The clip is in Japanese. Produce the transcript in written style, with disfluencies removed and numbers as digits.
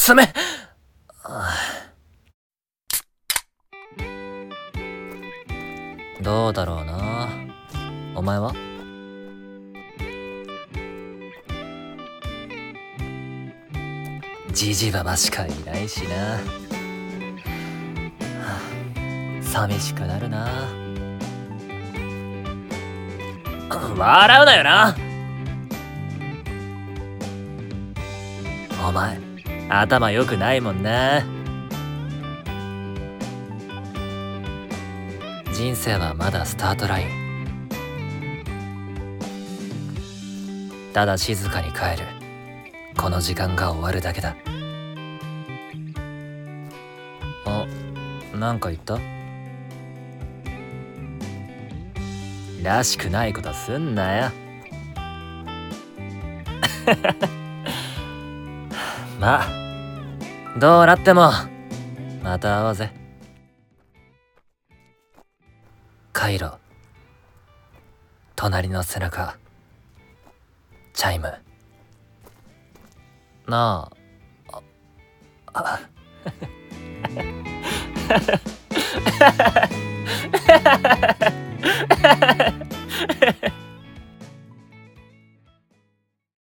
爪。どうだろうな。お前は？ジジババしかいないしな。寂しくなるな。笑うなよな。お前頭良くないもんな。人生はまだスタートライン。ただ静かに帰る。この時間が終わるだけだ。なんか言った？らしくないことすんなよ。まあどうなってもまた会おうぜ。カイロ、隣の背中、チャイム。なあ。あ